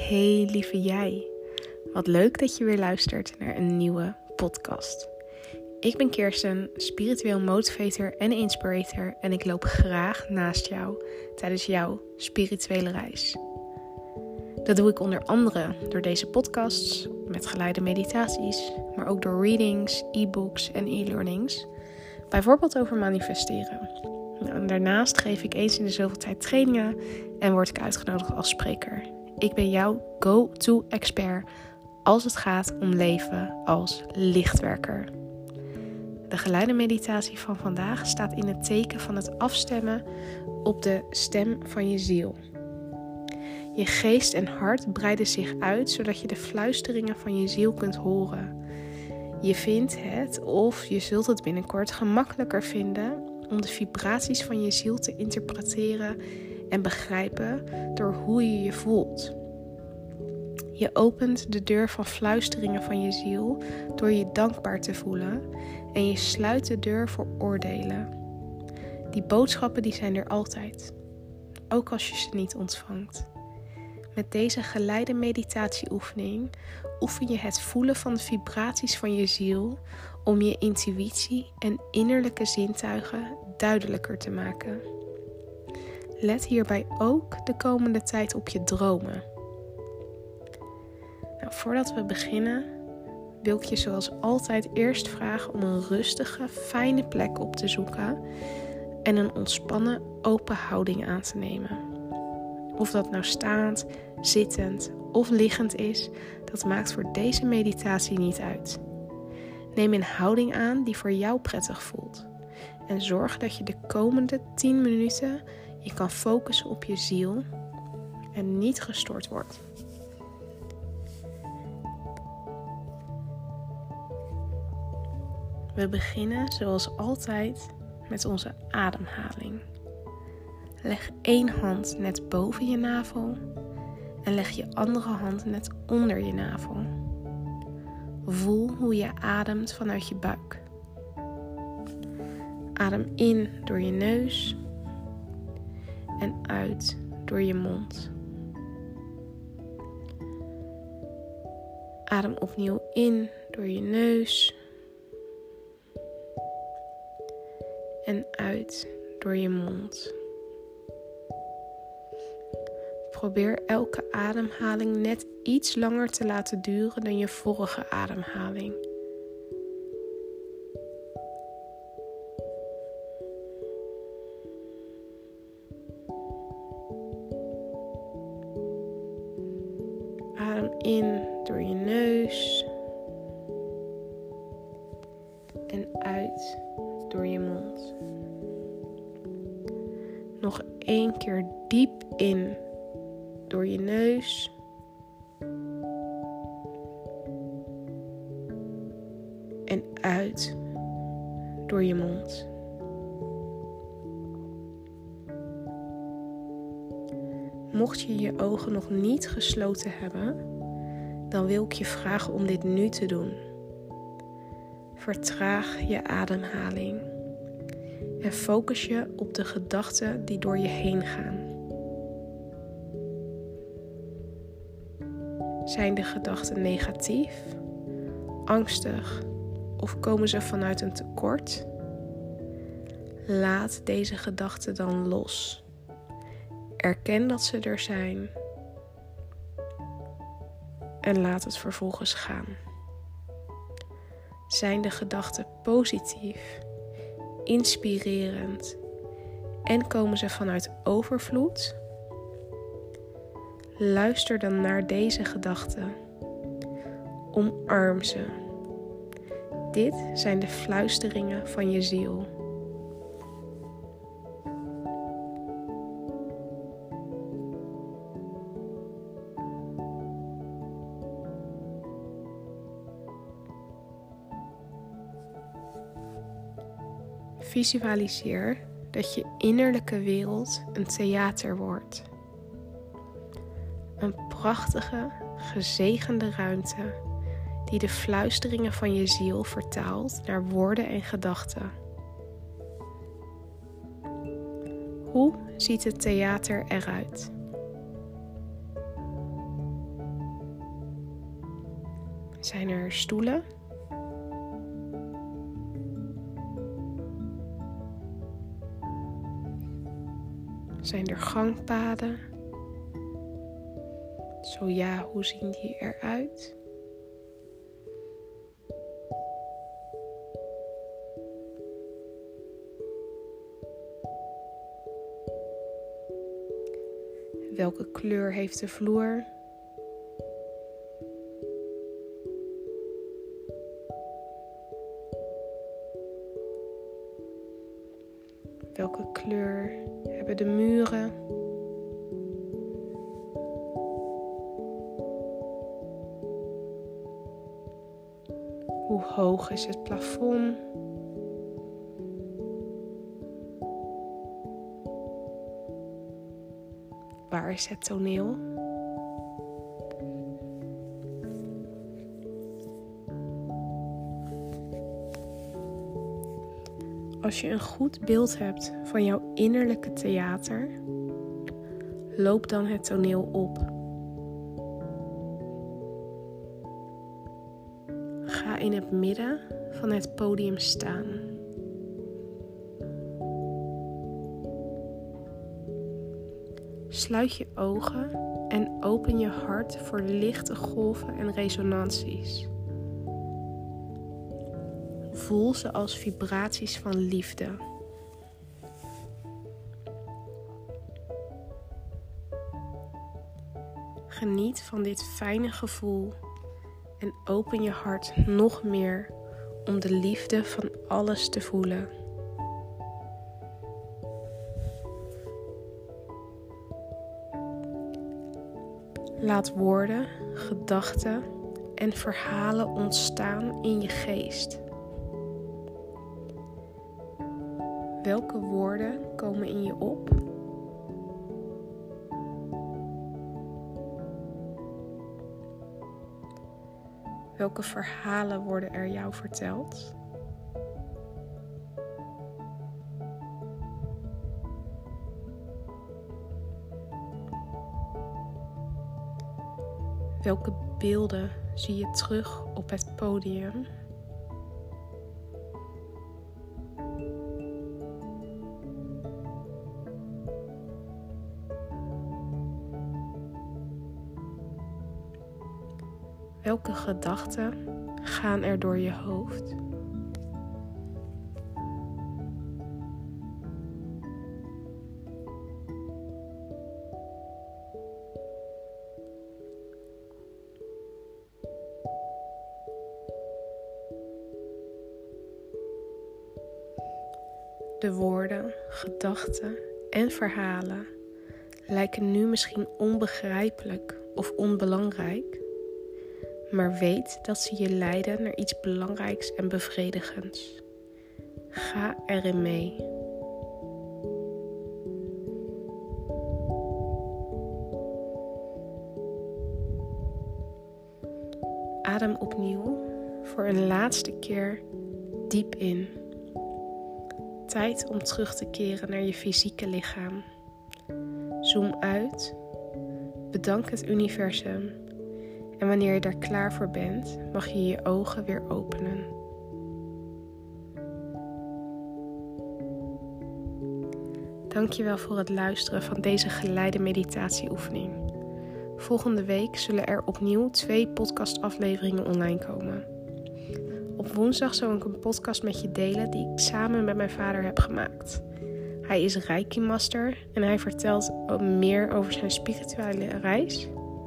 Hey lieve jij, wat leuk dat je weer luistert naar een nieuwe podcast. Ik ben Kirsten, spiritueel motivator en inspirator en ik loop graag naast jou tijdens jouw spirituele reis. Dat doe ik onder andere door deze podcasts, met geleide meditaties, maar ook door readings, e-books en e-learnings, bijvoorbeeld over manifesteren. En daarnaast geef ik eens in de zoveel tijd trainingen en word ik uitgenodigd als spreker. Ik ben jouw go-to expert als het gaat om leven als lichtwerker. De geleide meditatie van vandaag staat in het teken van het afstemmen op de stem van je ziel. Je geest en hart breiden zich uit zodat je de fluisteringen van je ziel kunt horen. Je vindt het, of je zult het binnenkort gemakkelijker vinden om de vibraties van je ziel te interpreteren en begrijpen door hoe je je voelt. Je opent de deur van fluisteringen van je ziel door je dankbaar te voelen en je sluit de deur voor oordelen. Die boodschappen die zijn er altijd, ook als je ze niet ontvangt. Met deze geleide meditatieoefening oefen je het voelen van de vibraties van je ziel om je intuïtie en innerlijke zintuigen duidelijker te maken. Let hierbij ook de komende tijd op je dromen. Voordat we beginnen wil ik je zoals altijd eerst vragen om een rustige, fijne plek op te zoeken en een ontspannen, open houding aan te nemen. Of dat nou staand, zittend of liggend is, dat maakt voor deze meditatie niet uit. Neem een houding aan die voor jou prettig voelt en zorg dat je de komende 10 minuten je kan focussen op je ziel en niet gestoord wordt. We beginnen zoals altijd met onze ademhaling. Leg 1 hand net boven je navel en leg je andere hand net onder je navel. Voel hoe je ademt vanuit je buik. Adem in door je neus en uit door je mond. Adem opnieuw in door je neus en uit door je mond. Probeer elke ademhaling net iets langer te laten duren dan je vorige ademhaling. Adem in door je neus en uit door je mond. Nog 1 keer diep in door je neus en uit door je mond. Mocht je je ogen nog niet gesloten hebben, dan wil ik je vragen om dit nu te doen. Vertraag je ademhaling en focus je op de gedachten die door je heen gaan. Zijn de gedachten negatief, angstig of komen ze vanuit een tekort? Laat deze gedachten dan los. Erken dat ze er zijn en laat het vervolgens gaan. Zijn de gedachten positief, inspirerend en komen ze vanuit overvloed? Luister dan naar deze gedachten. Omarm ze. Dit zijn de fluisteringen van je ziel. Visualiseer dat je innerlijke wereld een theater wordt. Een prachtige, gezegende ruimte die de fluisteringen van je ziel vertaalt naar woorden en gedachten. Hoe ziet het theater eruit? Zijn er stoelen? Zijn er gangpaden? Zo ja, hoe zien die eruit? Welke kleur heeft de vloer? Welke kleur hebben de muren? Hoe hoog is het plafond? Waar is het toneel? Als je een goed beeld hebt van jouw innerlijke theater, loop dan het toneel op. Ga in het midden van het podium staan. Sluit je ogen en open je hart voor lichte golven en resonanties. Voel ze als vibraties van liefde. Geniet van dit fijne gevoel en open je hart nog meer om de liefde van alles te voelen. Laat woorden, gedachten en verhalen ontstaan in je geest. Welke woorden komen in je op? Welke verhalen worden er jou verteld? Welke beelden zie je terug op het podium? Welke gedachten gaan er door je hoofd? De woorden, gedachten en verhalen lijken nu misschien onbegrijpelijk of onbelangrijk, maar weet dat ze je leiden naar iets belangrijks en bevredigends. Ga erin mee. Adem opnieuw voor een laatste keer diep in. Tijd om terug te keren naar je fysieke lichaam. Zoom uit. Bedank het universum. En wanneer je daar klaar voor bent, mag je je ogen weer openen. Dankjewel voor het luisteren van deze geleide meditatieoefening. Volgende week zullen er opnieuw 2 podcastafleveringen online komen. Op woensdag zal ik een podcast met je delen die ik samen met mijn vader heb gemaakt. Hij is Reiki Master en hij vertelt meer over zijn spirituele reis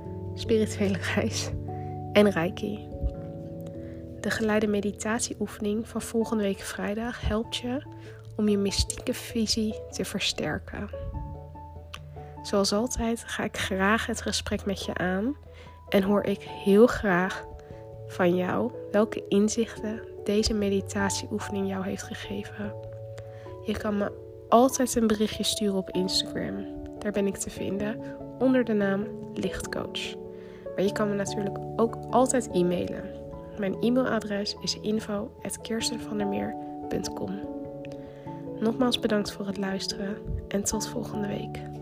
en Reiki. De geleide meditatieoefening van volgende week vrijdag helpt je om je mystieke visie te versterken. Zoals altijd ga ik graag het gesprek met je aan en hoor ik heel graag van jou welke inzichten deze meditatieoefening jou heeft gegeven. Je kan me altijd een berichtje sturen op Instagram. Daar ben ik te vinden onder de naam Lichtcoach. Maar je kan me natuurlijk ook altijd e-mailen. Mijn e-mailadres is info@kirstenvandermeer.com. Nogmaals bedankt voor het luisteren en tot volgende week.